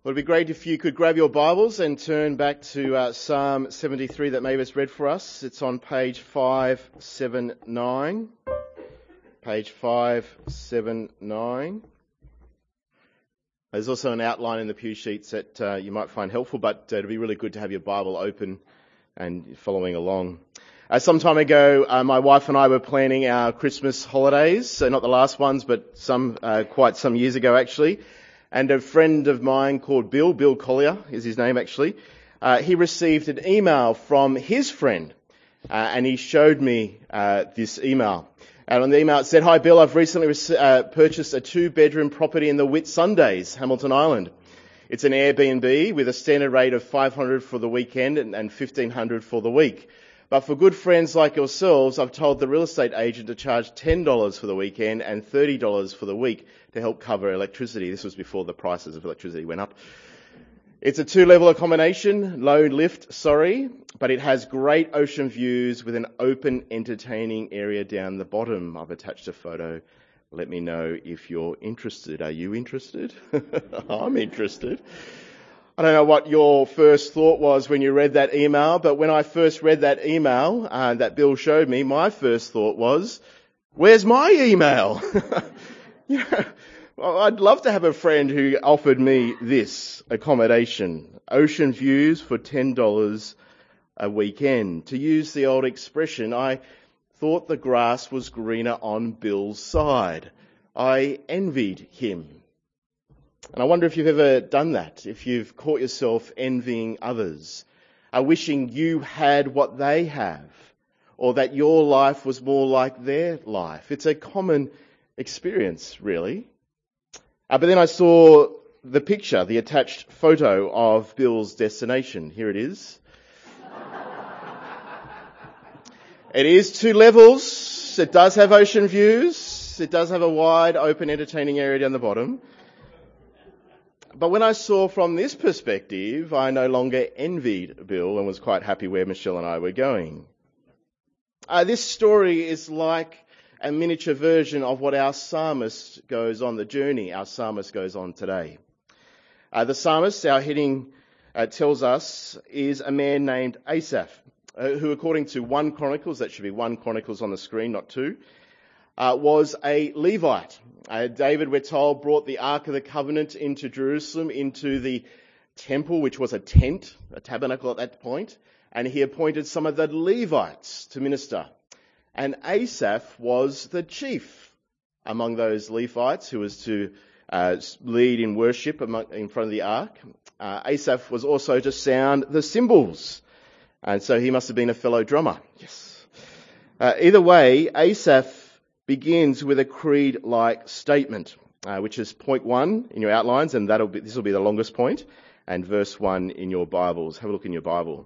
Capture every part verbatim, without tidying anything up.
Well, it'd be great if you could grab your Bibles and turn back to uh, Psalm seventy-three that Mavis read for us. It's on page five seventy-nine. Page five seventy-nine. There's also an outline in the pew sheets that uh, you might find helpful, but uh, it'd be really good to have your Bible open and following along. Uh, some time ago, uh, my wife and I were planning our Christmas holidays, so not the last ones, but some uh, quite some years ago actually. And a friend of mine called Bill, Bill Collier is his name actually, uh, he received an email from his friend, uh, and he showed me uh, this email. And on the email it said, "Hi Bill, I've recently rec- uh, purchased a two-bedroom property in the Whitsundays, Hamilton Island. It's an Airbnb with a standard rate of five hundred dollars for the weekend and, and fifteen hundred dollars for the week. But for good friends like yourselves, I've told the real estate agent to charge ten dollars for the weekend and thirty dollars for the week to help cover electricity." This was before the prices of electricity went up. "It's a two-level accommodation, low lift, sorry, but it has great ocean views with an open, entertaining area down the bottom. I've attached a photo. Let me know if you're interested." Are you interested? I'm interested. I don't know what your first thought was when you read that email, but when I first read that email uh, that Bill showed me, my first thought was, where's my email? Yeah, well, I'd love to have a friend who offered me this accommodation, ocean views for ten dollars a weekend. To use the old expression, I thought the grass was greener on Bill's side. I envied him. And I wonder if you've ever done that, if you've caught yourself envying others, uh, wishing you had what they have, or that your life was more like their life. It's a common experience, really. Uh, but then I saw the picture, the attached photo of Bill's destination. Here it is. It is two levels. It does have ocean views. It does have a wide, open, entertaining area down the bottom. But when I saw from this perspective, I no longer envied Bill and was quite happy where Michelle and I were going. Uh, this story is like a miniature version of what our psalmist goes on, the journey our psalmist goes on today. Uh, the psalmist, our heading uh, tells us, is a man named Asaph, uh, who according to First Chronicles, that should be First Chronicles on the screen, not two, uh, was a Levite. Uh, David, we're told, brought the Ark of the Covenant into Jerusalem, into the temple, which was a tent, a tabernacle at that point, and he appointed some of the Levites to minister. And Asaph was the chief among those Levites who was to uh, lead in worship among, in front of the ark. Uh, Asaph was also to sound the cymbals. And so he must have been a fellow drummer. Yes. Uh, either way, Asaph begins with a creed-like statement, uh, which is point one in your outlines, and that'll be, this will be the longest point, and verse one in your Bibles. Have a look in your Bible.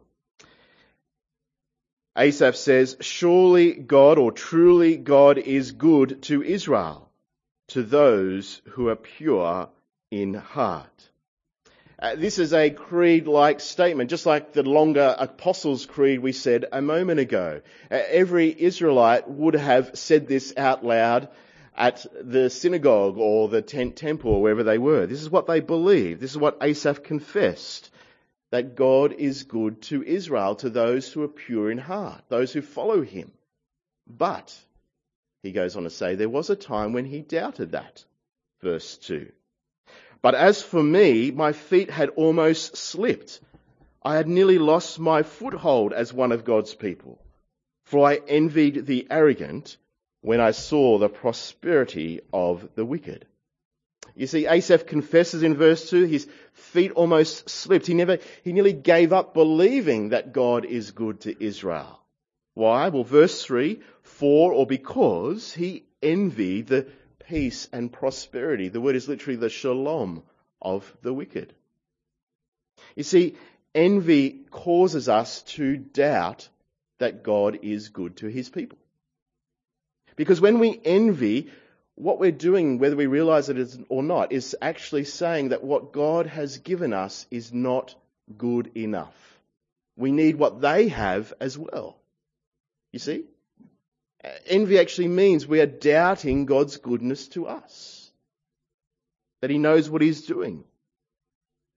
Asaph says, "Surely God, or truly God, is good to Israel, to those who are pure in heart." Uh, this is a creed-like statement, just like the longer Apostles' Creed we said a moment ago. Uh, every Israelite would have said this out loud at the synagogue or the tent temple or wherever they were. This is what they believed. This is what Asaph confessed. That God is good to Israel, to those who are pure in heart, those who follow him. But, he goes on to say, there was a time when he doubted that. Verse two. "But as for me, my feet had almost slipped. I had nearly lost my foothold as one of God's people. For I envied the arrogant when I saw the prosperity of the wicked." You see, Asaph confesses in verse two, his feet almost slipped. He never, he nearly gave up believing that God is good to Israel. Why? Well, verse three, for or because he envied the peace and prosperity. The word is literally the shalom of the wicked. You see, envy causes us to doubt that God is good to his people. Because when we envy, what we're doing, whether we realize it or not, is actually saying that what God has given us is not good enough. We need what they have as well. You see? Envy actually means we are doubting God's goodness to us. That he knows what he's doing.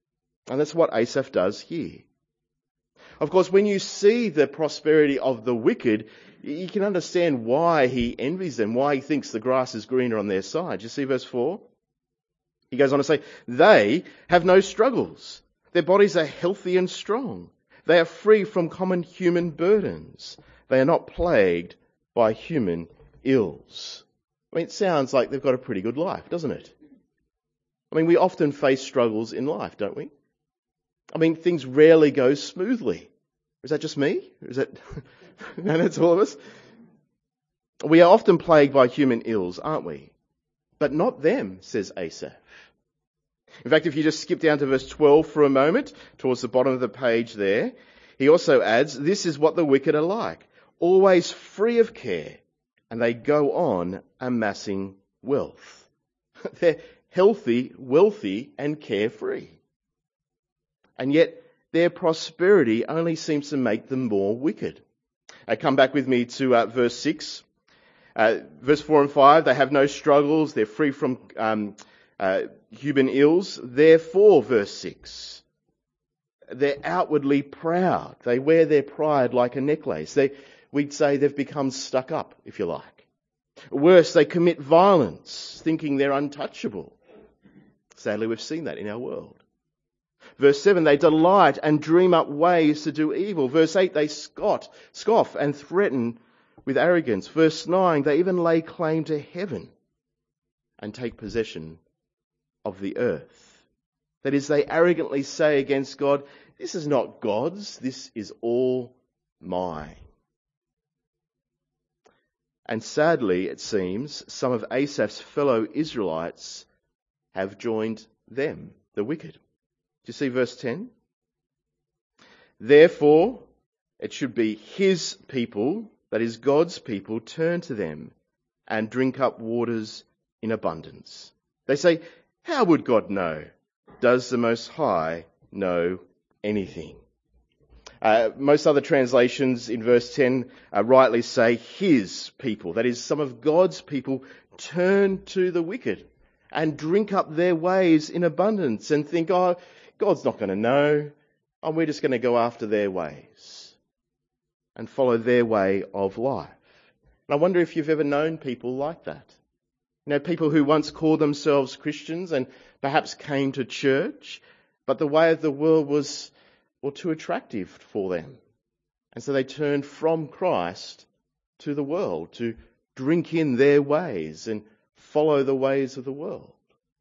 And that's what Asaph does here. Of course, when you see the prosperity of the wicked, you can understand why he envies them, why he thinks the grass is greener on their side. You see verse four? He goes on to say, they have no struggles. Their bodies are healthy and strong. They are free from common human burdens. They are not plagued by human ills. I mean, it sounds like they've got a pretty good life, doesn't it? I mean, we often face struggles in life, don't we? I mean, things rarely go smoothly. Is that just me? Is that no, that's all of us? We are often plagued by human ills, aren't we? But not them, says Asaph. In fact, if you just skip down to verse twelve for a moment, towards the bottom of the page there, he also adds, this is what the wicked are like, always free of care, and they go on amassing wealth. They're healthy, wealthy, and carefree. And yet their prosperity only seems to make them more wicked. Uh, come back with me to uh, verse six. Uh, verse four and five, they have no struggles, they're free from um, uh, human ills. Therefore, verse six, they're outwardly proud. They wear their pride like a necklace. They, we'd say they've become stuck up, if you like. Worse, they commit violence, thinking they're untouchable. Sadly, we've seen that in our world. Verse seven, they delight and dream up ways to do evil. Verse eight, they scoff, scoff and threaten with arrogance. Verse nine, they even lay claim to heaven and take possession of the earth. That is, they arrogantly say against God, this is not God's, this is all mine. And sadly, it seems, some of Asaph's fellow Israelites have joined them, the wicked. Do you see verse ten? Therefore, it should be his people, that is God's people, turn to them and drink up waters in abundance. They say, how would God know? Does the Most High know anything? Uh, most other translations in verse ten uh, rightly say his people, that is some of God's people, turn to the wicked and drink up their ways in abundance and think, oh, God's not going to know, and we're just going to go after their ways and follow their way of life. And I wonder if you've ever known people like that. You know, people who once called themselves Christians and perhaps came to church, but the way of the world was, well, too attractive for them. And so they turned from Christ to the world, to drink in their ways and follow the ways of the world.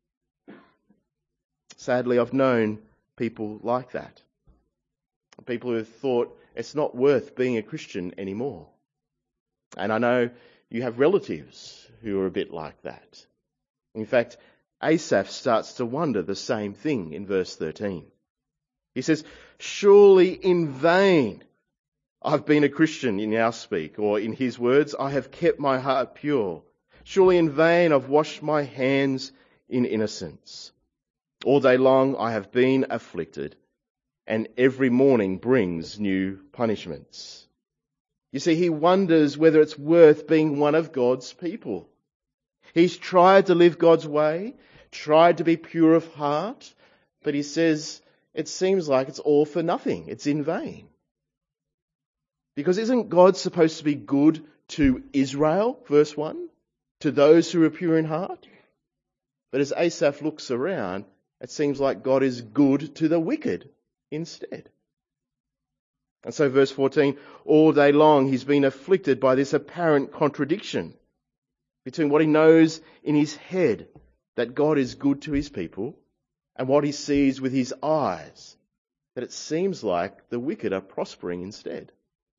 Sadly, I've known people like that. People who have thought it's not worth being a Christian anymore. And I know you have relatives who are a bit like that. In fact, Asaph starts to wonder the same thing in verse thirteen. He says, surely in vain I've been a Christian in our speak, or in his words, I have kept my heart pure. Surely in vain I've washed my hands in innocence. All day long I have been afflicted, and every morning brings new punishments. You see, he wonders whether it's worth being one of God's people. He's tried to live God's way, tried to be pure of heart, but he says it seems like it's all for nothing. It's in vain. Because isn't God supposed to be good to Israel, verse one, to those who are pure in heart? But as Asaph looks around, it seems like God is good to the wicked instead. And so verse fourteen, all day long he's been afflicted by this apparent contradiction between what he knows in his head, that God is good to his people, and what he sees with his eyes, that it seems like the wicked are prospering instead.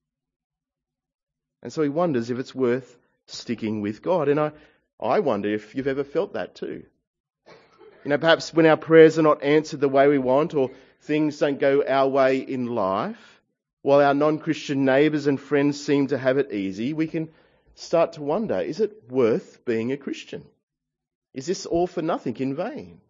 And so he wonders if it's worth sticking with God. And I, I wonder if you've ever felt that too. You know, perhaps when our prayers are not answered the way we want, or things don't go our way in life, while our non-Christian neighbours and friends seem to have it easy, we can start to wonder, is it worth being a Christian? Is this all for nothing, in vain?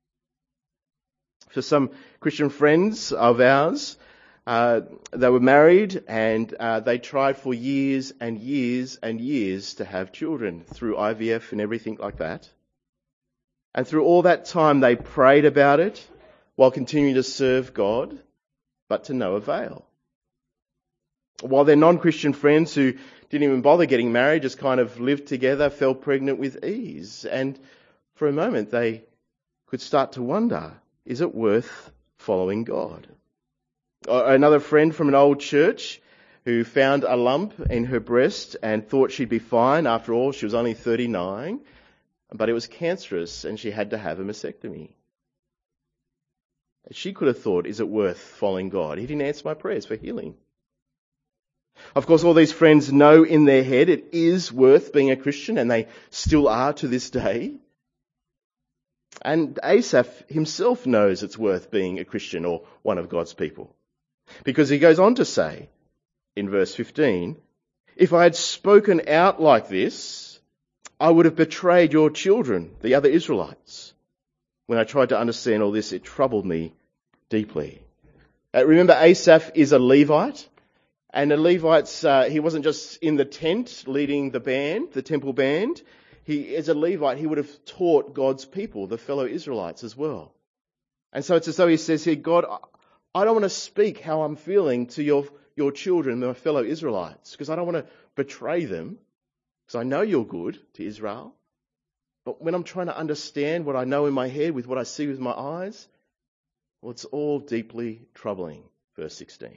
For some Christian friends of ours, uh, they were married and uh, they tried for years and years and years to have children through I V F and everything like that. And through all that time they prayed about it, while continuing to serve God, but to no avail. While their non-Christian friends who didn't even bother getting married, just kind of lived together, fell pregnant with ease. And for a moment they could start to wonder, is it worth following God? Another friend from an old church who found a lump in her breast and thought she'd be fine. After all, she was only thirty-nine, but it was cancerous and she had to have a mastectomy. She could have thought, is it worth following God? He didn't answer my prayers for healing. Of course, all these friends know in their head it is worth being a Christian, and they still are to this day. And Asaph himself knows it's worth being a Christian or one of God's people. Because he goes on to say, in verse fifteen, if I had spoken out like this, I would have betrayed your children, the other Israelites. When I tried to understand all this, it troubled me deeply. Uh, remember, Asaph is a Levite. And the Levites, uh, he wasn't just in the tent leading the band, the temple band. He, as a Levite, he would have taught God's people, the fellow Israelites as well. And so it's as though he says here, God, I don't want to speak how I'm feeling to your, your children, my fellow Israelites, because I don't want to betray them, because I know you're good to Israel. But when I'm trying to understand what I know in my head with what I see with my eyes, well, it's all deeply troubling. Verse sixteen.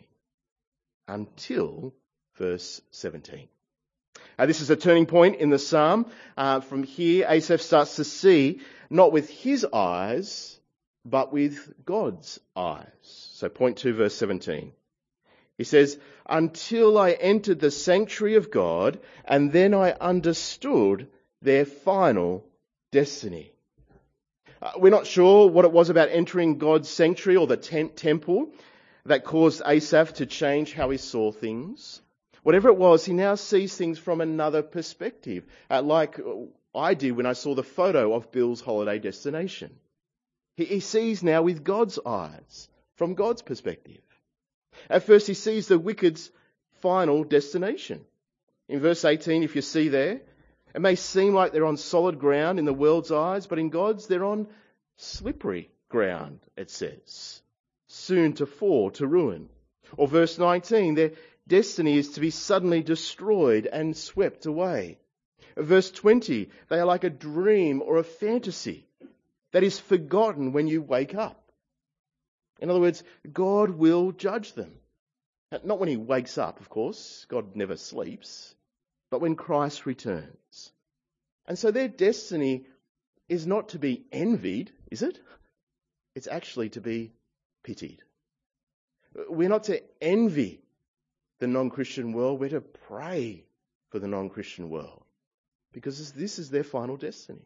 Until verse seventeen. Uh, this is a turning point in the psalm. Uh, from here, Asaph starts to see, not with his eyes, but with God's eyes. So point two, verse seventeen. He says, until I entered the sanctuary of God, and then I understood their final destiny. Uh, we're not sure what it was about entering God's sanctuary or the tent temple that caused Asaph to change how he saw things. Whatever it was, he now sees things from another perspective, uh, like I did when I saw the photo of Bill's holiday destination. He, he sees now with God's eyes, from God's perspective. At first he sees the wicked's final destination. In verse eighteen, if you see there, it may seem like they're on solid ground in the world's eyes, but in God's they're on slippery ground, it says. Soon to fall to ruin. Or verse nineteen, their destiny is to be suddenly destroyed and swept away. Verse twenty, they are like a dream or a fantasy that is forgotten when you wake up. In other words, God will judge them. Not when he wakes up, of course. God never sleeps. But when Christ returns. And so their destiny is not to be envied, is it? It's actually to be pitied. We're not to envy the non-Christian world. We're to pray for the non-Christian world, because this is their final destiny.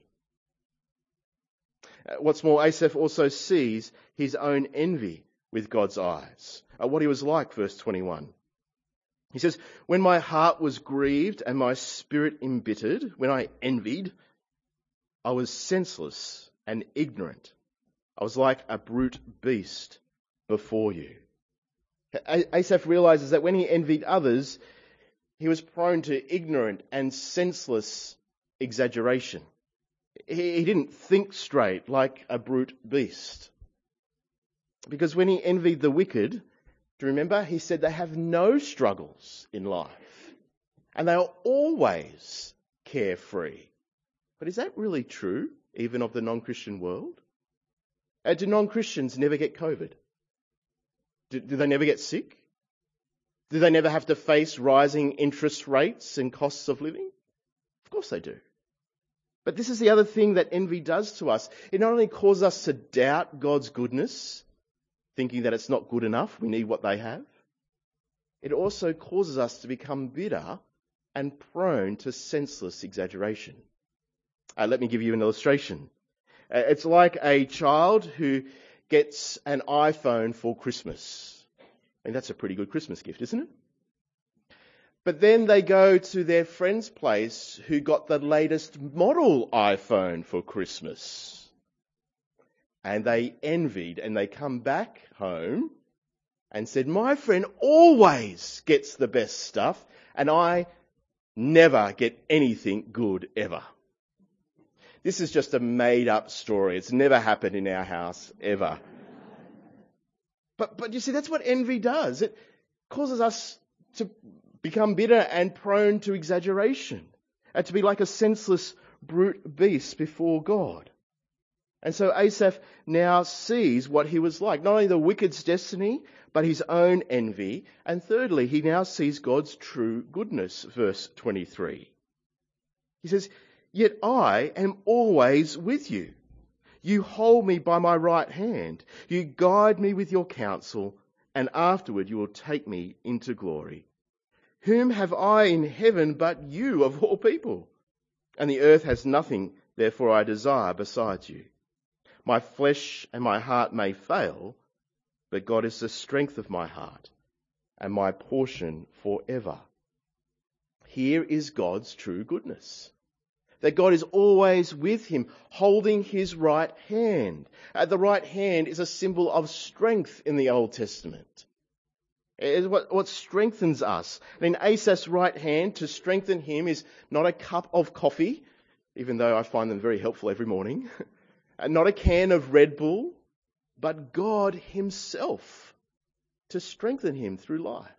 What's more, Asaph also sees his own envy with God's eyes. What he was like, verse twenty-one. He says, when my heart was grieved and my spirit embittered, when I envied, I was senseless and ignorant. I was like a brute beast before you. Asaph realizes that when he envied others, he was prone to ignorant and senseless exaggeration. He didn't think straight like a brute beast. Because when he envied the wicked, do you remember? He said they have no struggles in life. And they are always carefree. But is that really true, even of the non-Christian world? Uh, do non-Christians never get COVID? Do, do they never get sick? Do they never have to face rising interest rates and costs of living? Of course they do. But this is the other thing that envy does to us. It not only causes us to doubt God's goodness, thinking that it's not good enough, we need what they have. It also causes us to become bitter and prone to senseless exaggeration. Uh, let me give you an illustration. Uh, it's like a child who gets an iPhone for Christmas. I mean, that's a pretty good Christmas gift, isn't it? But then they go to their friend's place who got the latest model iPhone for Christmas. And they envied, and they come back home and said, my friend always gets the best stuff, and I never get anything good ever. This is just a made-up story. It's never happened in our house, ever. But, but you see, that's what envy does. It causes us to become bitter and prone to exaggeration, and to be like a senseless brute beast before God. And so Asaph now sees what he was like, not only the wicked's destiny, but his own envy. And thirdly, he now sees God's true goodness, verse twenty-three. He says, "Yet I am always with you. You hold me by my right hand. You guide me with your counsel, and afterward you will take me into glory. Whom have I in heaven but you of all people? And the earth has nothing, therefore I desire besides you. My flesh and my heart may fail, but God is the strength of my heart and my portion forever." Here is God's true goodness. That God is always with him, holding his right hand. Uh, the right hand is a symbol of strength in the Old Testament. It is what, what strengthens us. And in Asaph's right hand, to strengthen him is not a cup of coffee, even though I find them very helpful every morning, and not a can of Red Bull, but God himself to strengthen him through life.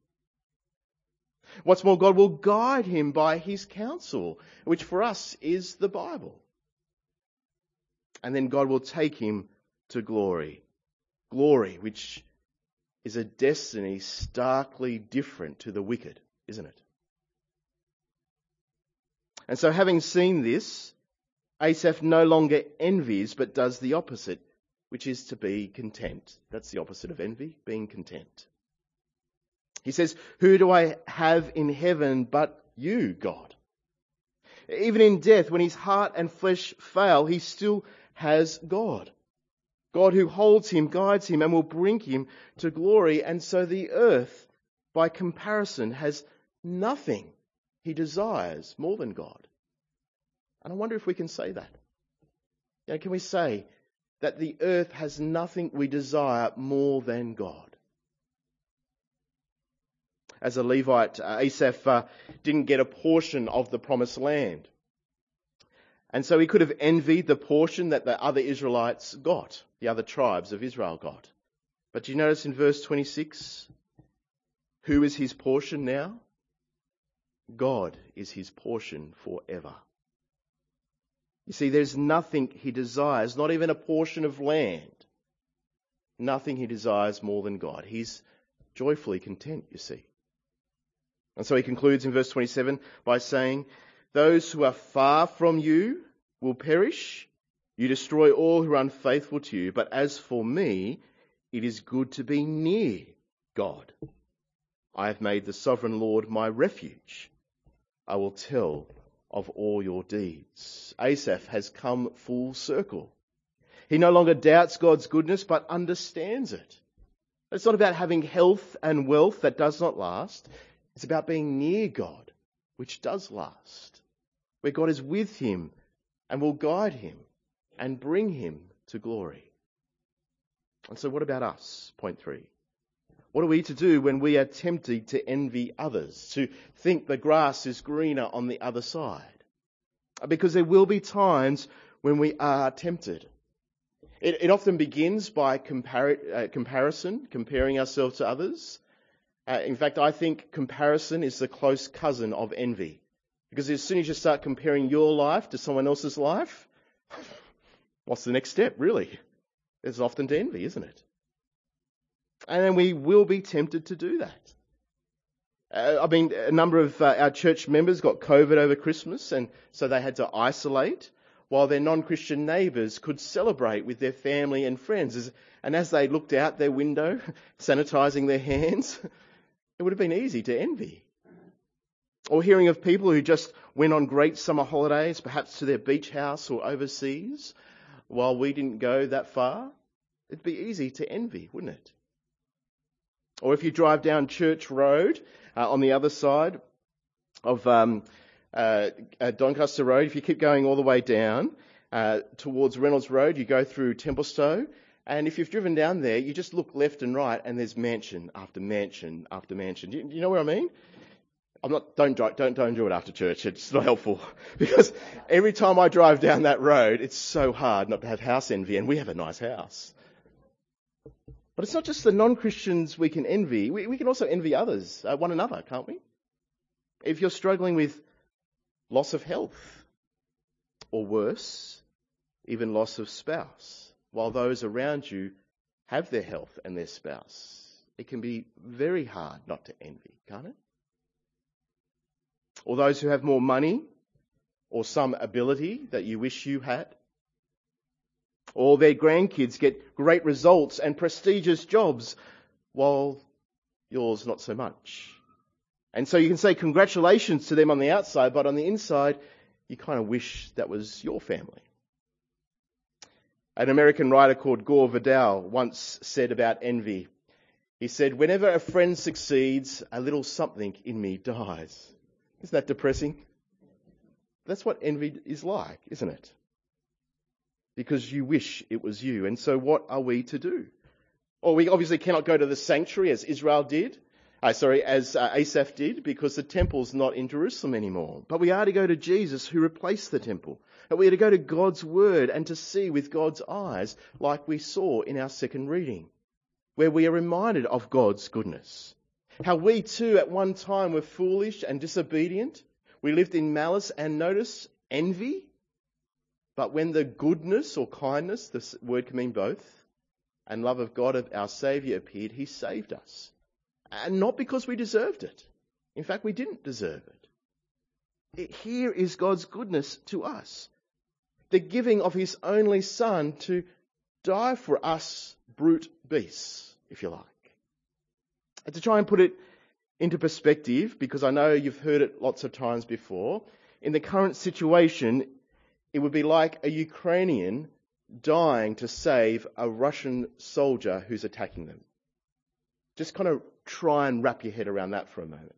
What's more, God will guide him by his counsel, which for us is the Bible. And then God will take him to glory. Glory, which is a destiny starkly different to the wicked, isn't it? And so having seen this, Asaph no longer envies, but does the opposite, which is to be content. That's the opposite of envy, being content. He says, "Who do I have in heaven but you, God?" Even in death, when his heart and flesh fail, he still has God. God who holds him, guides him, and will bring him to glory. And so the earth, by comparison, has nothing he desires more than God. And I wonder if we can say that. You know, can we say that the earth has nothing we desire more than God? As a Levite, uh, Asaph uh, didn't get a portion of the promised land. And so he could have envied the portion that the other Israelites got, the other tribes of Israel got. But do you notice in verse twenty-six, who is his portion now? God is his portion forever. You see, there's nothing he desires, not even a portion of land. Nothing he desires more than God. He's joyfully content, you see. And so he concludes in verse twenty-seven by saying, "Those who are far from you will perish. You destroy all who are unfaithful to you. But as for me, it is good to be near God. I have made the sovereign Lord my refuge. I will tell of all your deeds." Asaph has come full circle. He no longer doubts God's goodness, but understands it. It's not about having health and wealth that does not last. It's about being near God, which does last, where God is with him and will guide him and bring him to glory. And so what about us? Point three. What are we to do when we are tempted to envy others, to think the grass is greener on the other side? Because there will be times when we are tempted. It, it often begins by compar- uh, comparison, comparing ourselves to others. Uh, in fact, I think comparison is the close cousin of envy. Because as soon as you start comparing your life to someone else's life, what's the next step, really? It's often to envy, isn't it? And then we will be tempted to do that. Uh, I mean, a number of uh, our church members got COVID over Christmas, and so they had to isolate, while their non-Christian neighbours could celebrate with their family and friends. As, and as they looked out their window, sanitising their hands, it would have been easy to envy. Or hearing of people who just went on great summer holidays, perhaps to their beach house or overseas, while we didn't go that far. It'd be easy to envy, wouldn't it? Or if you drive down Church Road uh, on the other side of um, uh, uh, Doncaster Road, if you keep going all the way down uh, towards Reynolds Road, you go through Templestowe, and if you've driven down there, you just look left and right, and there's mansion after mansion after mansion. Do you, do you know what I mean? I'm not. Don't don't don't do it after church. It's not helpful because every time I drive down that road, it's so hard not to have house envy, and we have a nice house. But it's not just the non-Christians we can envy. We, we can also envy others, uh, one another, can't we? If you're struggling with loss of health, or worse, even loss of spouse, while those around you have their health and their spouse, it can be very hard not to envy, can't it? Or those who have more money or some ability that you wish you had. Or their grandkids get great results and prestigious jobs while yours not so much. And so you can say congratulations to them on the outside, but on the inside, you kind of wish that was your family. An American writer called Gore Vidal once said about envy, he said, "Whenever a friend succeeds, a little something in me dies." Isn't that depressing? That's what envy is like, isn't it? Because you wish it was you. And so what are we to do? Well, we obviously cannot go to the sanctuary as Israel did. Uh, sorry, as uh, Asaph did, because the temple's not in Jerusalem anymore. But we are to go to Jesus who replaced the temple. And we are to go to God's word and to see with God's eyes, like we saw in our second reading, where we are reminded of God's goodness. How we too at one time were foolish and disobedient. We lived in malice and, notice, envy. But when the goodness or kindness, this word can mean both, and love of God of our Saviour appeared, he saved us. And not because we deserved it. In fact, we didn't deserve it. it. Here is God's goodness to us. The giving of his only Son to die for us brute beasts, if you like. And to try and put it into perspective, because I know you've heard it lots of times before, in the current situation, it would be like a Ukrainian dying to save a Russian soldier who's attacking them. Just kind of try and wrap your head around that for a moment.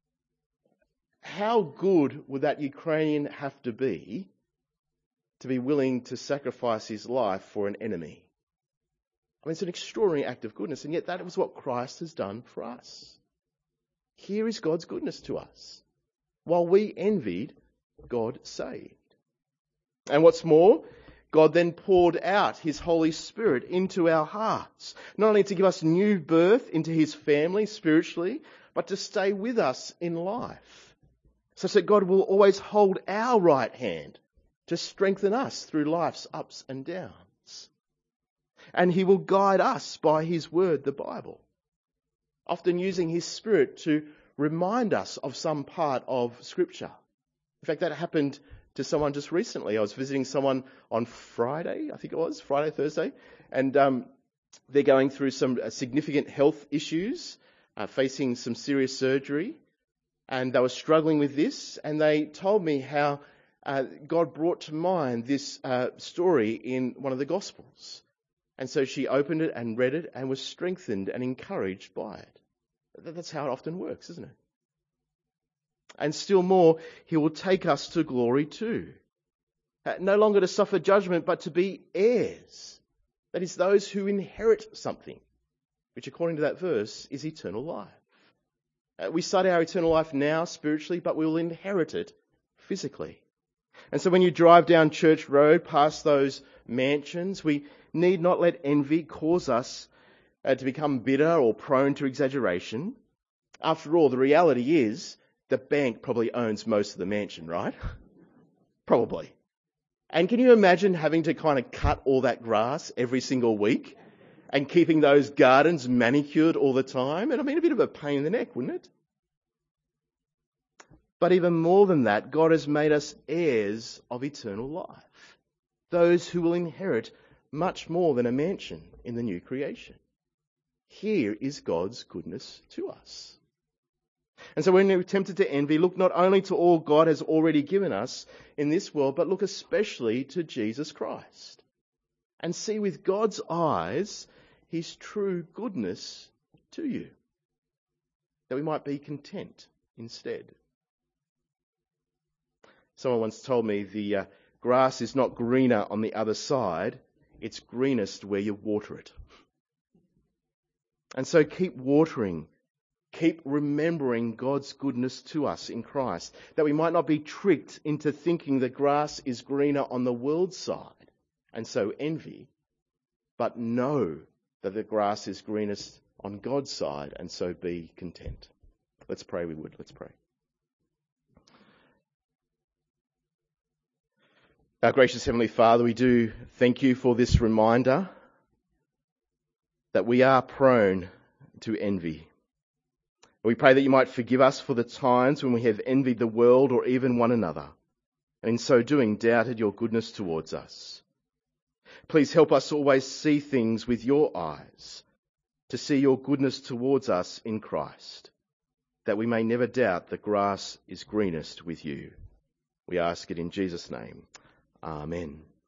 How good would that Ukrainian have to be to be willing to sacrifice his life for an enemy? I mean, it's an extraordinary act of goodness, and yet that was what Christ has done for us. Here is God's goodness to us. While we envied, God saved. And what's more, God then poured out his Holy Spirit into our hearts, not only to give us new birth into his family spiritually, but to stay with us in life, such that God will always hold our right hand to strengthen us through life's ups and downs. And he will guide us by his word, the Bible, often using his Spirit to remind us of some part of Scripture. In fact, that happened to someone just recently. I was visiting someone on Friday, I think it was, Friday, Thursday, and um, they're going through some uh, significant health issues, uh, facing some serious surgery, and they were struggling with this, and they told me how uh, God brought to mind this uh, story in one of the Gospels. And so she opened it and read it and was strengthened and encouraged by it. That's how it often works, isn't it? And still more, he will take us to glory too. Uh, no longer to suffer judgment, but to be heirs. That is, those who inherit something, which according to that verse is eternal life. Uh, we start our eternal life now spiritually, but we will inherit it physically. And so when you drive down Church Road past those mansions, we need not let envy cause us uh, to become bitter or prone to exaggeration. After all, the reality is the bank probably owns most of the mansion, right? Probably. And can you imagine having to kind of cut all that grass every single week and keeping those gardens manicured all the time? And I mean, a bit of a pain in the neck, wouldn't it? But even more than that, God has made us heirs of eternal life. Those who will inherit much more than a mansion in the new creation. Here is God's goodness to us. And so when we're tempted to envy, look not only to all God has already given us in this world, but look especially to Jesus Christ. And see with God's eyes his true goodness to you. That we might be content instead. Someone once told me the uh, grass is not greener on the other side, it's greenest where you water it. And so keep watering, keep remembering God's goodness to us in Christ, that we might not be tricked into thinking the grass is greener on the world's side, and so envy, but know that the grass is greenest on God's side, and so be content. Let's pray, we would. Let's pray. Our gracious Heavenly Father, we do thank you for this reminder that we are prone to envy. We pray that you might forgive us for the times when we have envied the world or even one another, and in so doing doubted your goodness towards us. Please help us always see things with your eyes, to see your goodness towards us in Christ, that we may never doubt the grass is greenest with you. We ask it in Jesus' name. Amen.